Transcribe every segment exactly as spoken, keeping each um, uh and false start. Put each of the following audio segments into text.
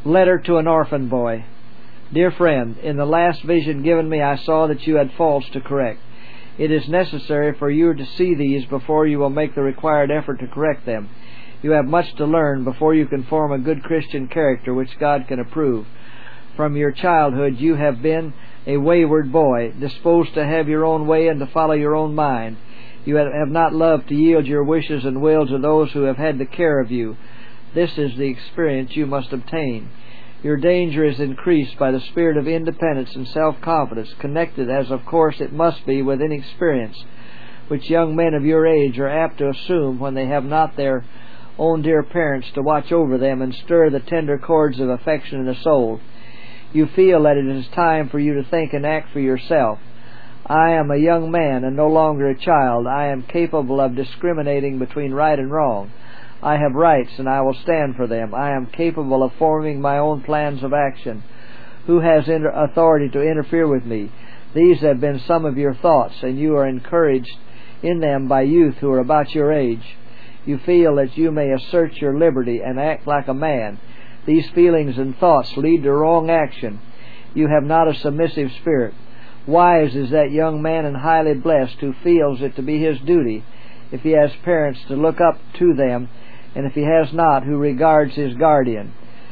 Letter to an orphan boy. Dear friend, in the last vision given me I saw that you had faults to correct. It is necessary for you to see these before you will make the required effort to correct them. You have much to learn before you can form a good Christian character which God can approve. From your childhood you have been a wayward boy, disposed to have your own way and to follow your own mind. You have not loved to yield your wishes and will to those who have had the care of you. This is the experience you must obtain. Your danger is increased by the spirit of independence and self-confidence, connected, as of course it must be, with inexperience, which young men of your age are apt to assume when they have not their own dear parents to watch over them and stir the tender chords of affection in the soul. You feel that it is time for you to think and act for yourself. I am a young man and no longer a child. I am capable of discriminating between right and wrong. I have rights and I will stand for them. I am capable of forming my own plans of action. Who has inter- authority to interfere with me? These have been some of your thoughts, and you are encouraged in them by youth who are about your age. You feel that you may assert your liberty and act like a man. These feelings and thoughts lead to wrong action. You have not a submissive spirit. Wise is that young man and highly blessed who feels it to be his duty, if he has parents, to look up to them, and if he has not, who regards his guardian,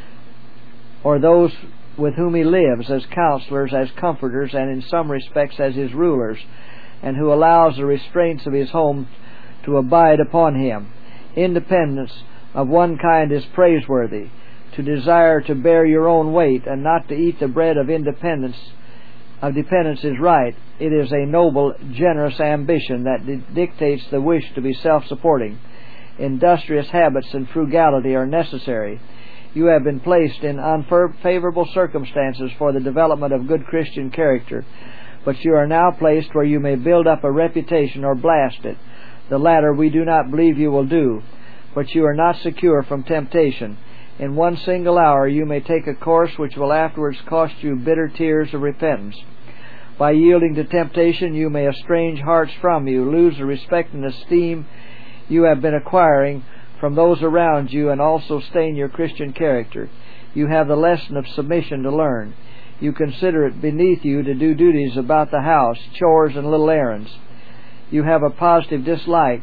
or those with whom he lives, as counselors, as comforters, and in some respects as his rulers, and who allows the restraints of his home to abide upon him. Independence of one kind is praiseworthy. To desire to bear your own weight and not to eat the bread of independence of dependence is right. It is a noble, generous ambition that di- dictates the wish to be self-supporting. Industrious habits and frugality are necessary. You have been placed in unfavorable circumstances for the development of good Christian character, but you are now placed where you may build up a reputation or blast it. The latter we do not believe you will do, but you are not secure from temptation. In one single hour you may take a course which will afterwards cost you bitter tears of repentance. By yielding to temptation you may estrange hearts from you, lose the respect and esteem you have been acquiring from those around you, and also stain your Christian character. You have the lesson of submission to learn. You consider it beneath you to do duties about the house, chores and little errands. You have a positive dislike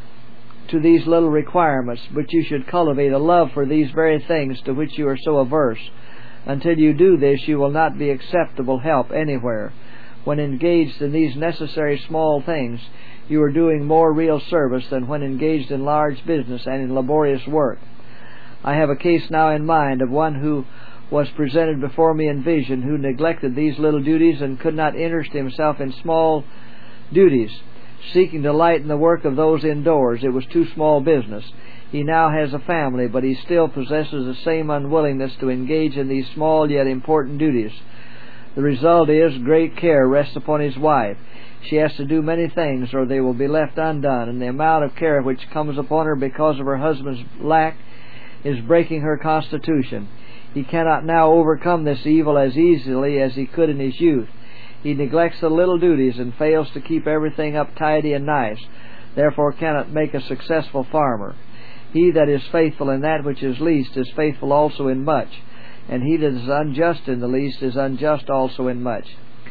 to these little requirements, but you should cultivate a love for these very things to which you are so averse. Until you do this, you will not be acceptable help anywhere. When engaged in these necessary small things, you are doing more real service than when engaged in large business and in laborious work. I have a case now in mind of one who was presented before me in vision, who neglected these little duties and could not interest himself in small duties, seeking to lighten the work of those indoors. It was too small business. He now has a family, but he still possesses the same unwillingness to engage in these small yet important duties. The result is great care rests upon his wife. She has to do many things or they will be left undone, and the amount of care which comes upon her because of her husband's lack is breaking her constitution. He cannot now overcome this evil as easily as he could in his youth. He neglects the little duties and fails to keep everything up tidy and nice, therefore cannot make a successful farmer. He that is faithful in that which is least is faithful also in much, and he that is unjust in the least is unjust also in much.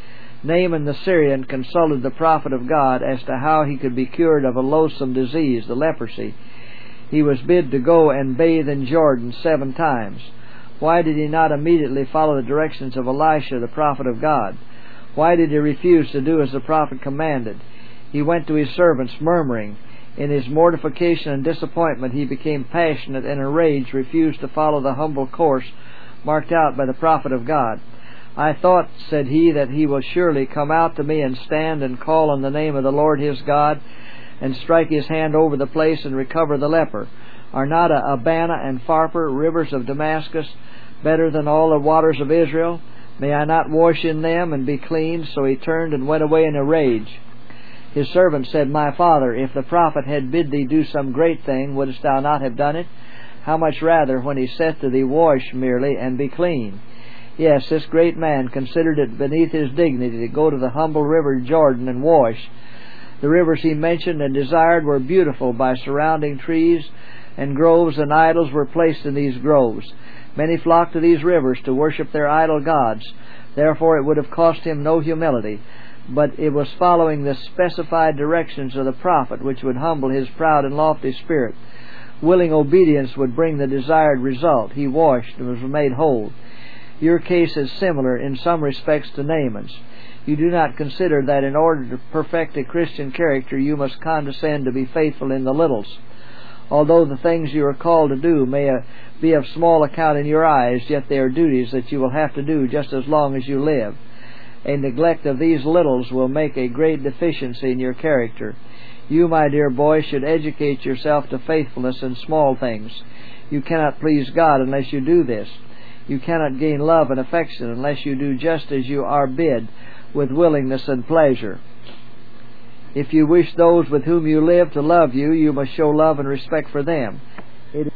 Naaman the Syrian consulted the prophet of God as to how he could be cured of a loathsome disease, the leprosy. He was bid to go and bathe in Jordan seven times. Why did he not immediately follow the directions of Elisha, the prophet of God? Why did he refuse to do as the prophet commanded? He went to his servants murmuring. In his mortification and disappointment he became passionate and in a rage refused to follow the humble course marked out by the prophet of God. I thought, said he, that he will surely come out to me and stand and call on the name of the Lord his God and strike his hand over the place and recover the leper. Are not Abana and Pharpar, rivers of Damascus, better than all the waters of Israel? May I not wash in them and be clean? So he turned and went away in a rage. His servant said, My father, if the prophet had bid thee do some great thing, wouldst thou not have done it? How much rather when he saith to thee, Wash merely and be clean? Yes, this great man considered it beneath his dignity to go to the humble river Jordan and wash. The rivers he mentioned and desired were beautiful by surrounding trees, and groves and idols were placed in these groves. Many flocked to these rivers to worship their idol gods. Therefore it would have cost him no humility, but it was following the specified directions of the prophet which would humble his proud and lofty spirit. Willing obedience would bring the desired result. He washed and was made whole. Your case is similar in some respects to Naaman's. You do not consider that in order to perfect a Christian character you must condescend to be faithful in the littles. Although the things you are called to do may uh, be of small account in your eyes, yet they are duties that you will have to do just as long as you live. A neglect of these littles will make a great deficiency in your character. You, my dear boy, should educate yourself to faithfulness in small things. You cannot please God unless you do this. You cannot gain love and affection unless you do just as you are bid, with willingness and pleasure. If you wish those with whom you live to love you, you must show love and respect for them. It,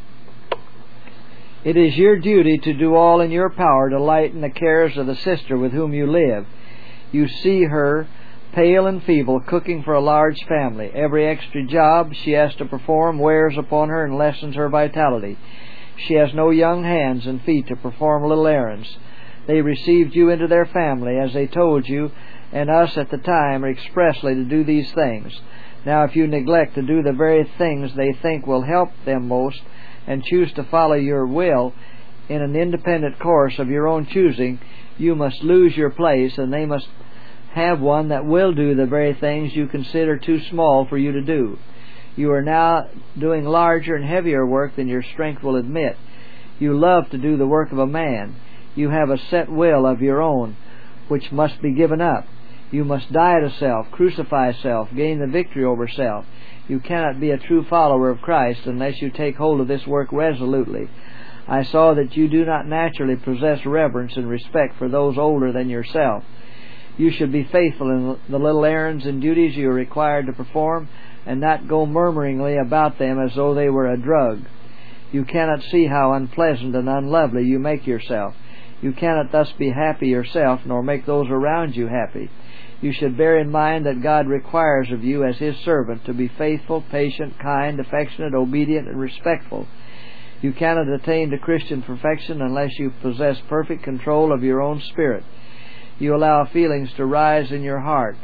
it is your duty to do all in your power to lighten the cares of the sister with whom you live. You see her, pale and feeble, cooking for a large family. Every extra job she has to perform wears upon her and lessens her vitality. She has no young hands and feet to perform little errands. They received you into their family, as they told you, and us at the time, expressly to do these things. Now if you neglect to do the very things they think will help them most, and choose to follow your will in an independent course of your own choosing, you must lose your place, and they must have one that will do the very things you consider too small for you to do. You are now doing larger and heavier work than your strength will admit. You love to do the work of a man. You have a set will of your own, which must be given up. You must die to self, crucify self, gain the victory over self. You cannot be a true follower of Christ unless you take hold of this work resolutely. I saw that you do not naturally possess reverence and respect for those older than yourself. You should be faithful in the little errands and duties you are required to perform, and not go murmuringly about them as though they were a drug. You cannot see how unpleasant and unlovely you make yourself. You cannot thus be happy yourself, nor make those around you happy. You should bear in mind that God requires of you as His servant to be faithful, patient, kind, affectionate, obedient, and respectful. You cannot attain to Christian perfection unless you possess perfect control of your own spirit. You allow feelings to rise in your heart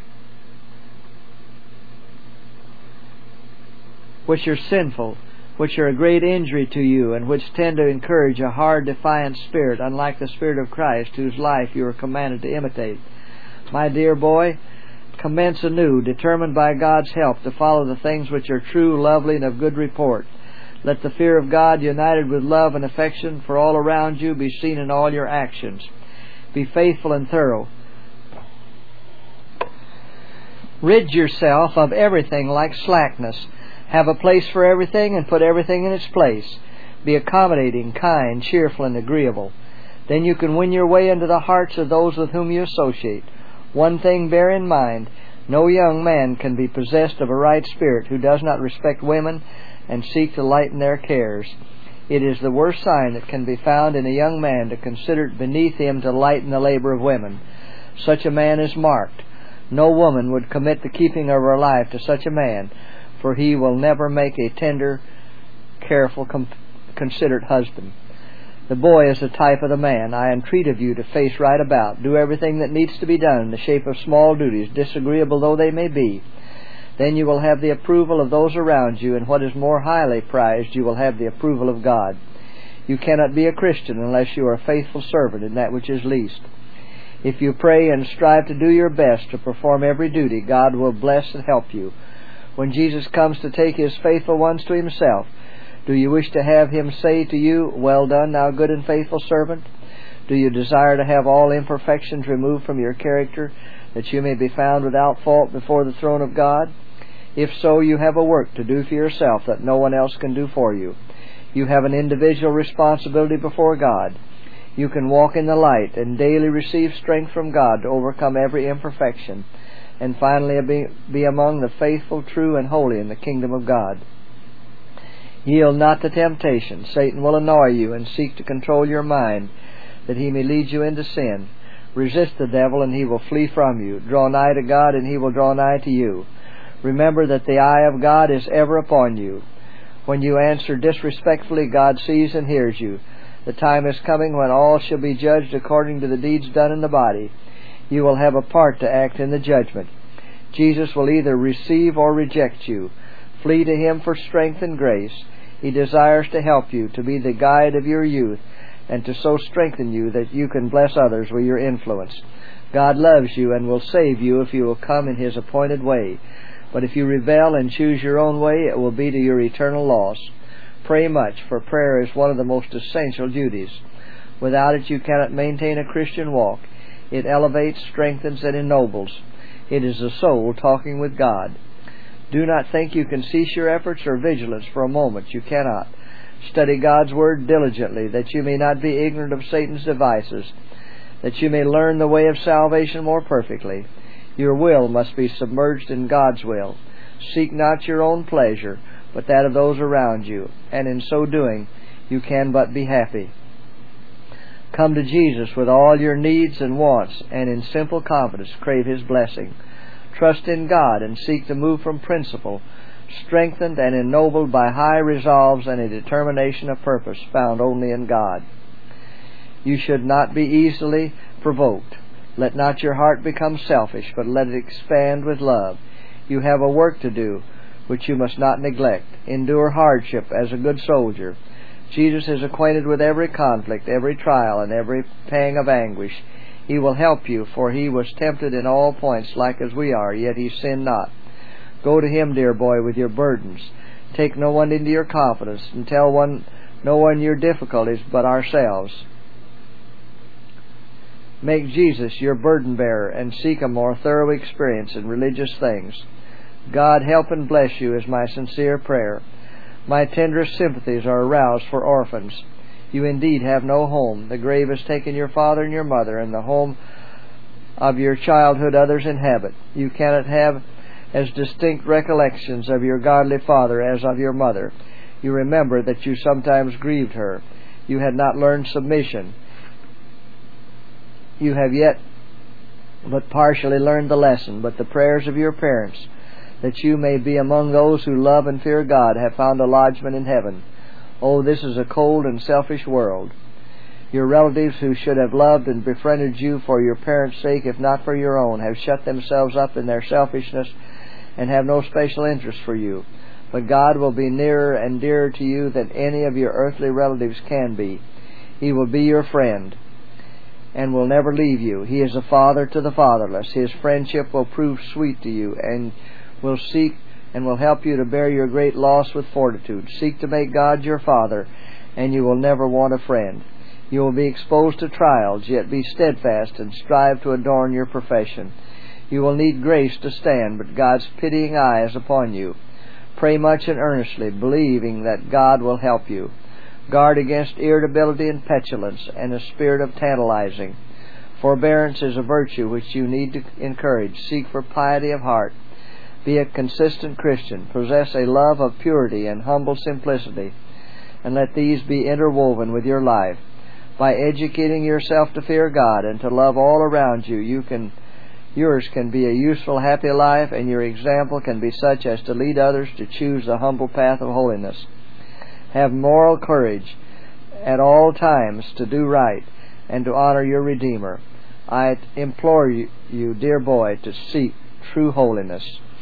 which are sinful, which are a great injury to you, and which tend to encourage a hard, defiant spirit, unlike the Spirit of Christ, whose life you are commanded to imitate. My dear boy, commence anew, determined by God's help to follow the things which are true, lovely, and of good report. Let the fear of God, united with love and affection for all around you, be seen in all your actions. Be faithful and thorough. Rid yourself of everything like slackness. Have a place for everything, and put everything in its place. Be accommodating, kind, cheerful, and agreeable. Then you can win your way into the hearts of those with whom you associate. One thing bear in mind: no young man can be possessed of a right spirit who does not respect women and seek to lighten their cares. It is the worst sign that can be found in a young man to consider it beneath him to lighten the labor of women. Such a man is marked. No woman would commit the keeping of her life to such a man, for he will never make a tender, careful, com- considerate husband. The boy is the type of the man. I entreat of you to face right about. Do everything that needs to be done in the shape of small duties, disagreeable though they may be. Then you will have the approval of those around you, and what is more highly prized, you will have the approval of God. You cannot be a Christian unless you are a faithful servant in that which is least. If you pray and strive to do your best to perform every duty, God will bless and help you. When Jesus comes to take His faithful ones to Himself, do you wish to have Him say to you, "Well done, thou good and faithful servant"? Do you desire to have all imperfections removed from your character, that you may be found without fault before the throne of God? If so, you have a work to do for yourself that no one else can do for you. You have an individual responsibility before God. You can walk in the light and daily receive strength from God to overcome every imperfection, and finally be, be among the faithful, true, and holy in the kingdom of God. Yield not to temptation. Satan will annoy you and seek to control your mind, that he may lead you into sin. Resist the devil, and he will flee from you. Draw nigh to God, and he will draw nigh to you. Remember that the eye of God is ever upon you. When you answer disrespectfully, God sees and hears you. The time is coming when all shall be judged according to the deeds done in the body. You will have a part to act in the judgment. Jesus will either receive or reject you. Flee to Him for strength and grace. He desires to help you, to be the guide of your youth, and to so strengthen you that you can bless others with your influence. God loves you and will save you if you will come in His appointed way. But if you rebel and choose your own way, it will be to your eternal loss. Pray much, for prayer is one of the most essential duties. Without it you cannot maintain a Christian walk. It elevates, strengthens, and ennobles. It is the soul talking with God. Do not think you can cease your efforts or vigilance for a moment. You cannot. Study God's Word diligently, that you may not be ignorant of Satan's devices, that you may learn the way of salvation more perfectly. Your will must be submerged in God's will. Seek not your own pleasure, but that of those around you, and in so doing you can but be happy. Come to Jesus with all your needs and wants, and in simple confidence crave His blessing. Trust in God and seek to move from principle, strengthened and ennobled by high resolves and a determination of purpose found only in God. You should not be easily provoked. Let not your heart become selfish, but let it expand with love. You have a work to do, which you must not neglect. Endure hardship as a good soldier. Jesus is acquainted with every conflict, every trial, and every pang of anguish. He will help you, for He was tempted in all points like as we are, yet He sinned not. Go to Him, dear boy, with your burdens. Take no one into your confidence, and tell one, no one your difficulties but ourselves. Make Jesus your burden bearer, and seek a more thorough experience in religious things. God help and bless you is my sincere prayer. My tenderest sympathies are aroused for orphans. You indeed have no home. The grave has taken your father and your mother, and the home of your childhood others inhabit. You cannot have as distinct recollections of your godly father as of your mother. You remember that you sometimes grieved her. You had not learned submission. You have yet but partially learned the lesson, but the prayers of your parents, that you may be among those who love and fear God, have found a lodgment in heaven. Oh, this is a cold and selfish world. Your relatives who should have loved and befriended you for your parents' sake, if not for your own, have shut themselves up in their selfishness and have no special interest for you. But God will be nearer and dearer to you than any of your earthly relatives can be. He will be your friend and will never leave you. He is a father to the fatherless. His friendship will prove sweet to you, and will seek and will help you to bear your great loss with fortitude. Seek to make God your Father, and you will never want a friend. You will be exposed to trials, yet be steadfast and strive to adorn your profession. You will need grace to stand, but God's pitying eye is upon you. Pray much and earnestly, believing that God will help you. Guard against irritability and petulance and a spirit of tantalizing. Forbearance is a virtue which you need to encourage. Seek for piety of heart. Be a consistent Christian. Possess a love of purity and humble simplicity, and let these be interwoven with your life. By educating yourself to fear God and to love all around you, you can, yours can be a useful, happy life, and your example can be such as to lead others to choose the humble path of holiness. Have moral courage at all times to do right and to honor your Redeemer. I implore you, you, dear boy, to seek true holiness.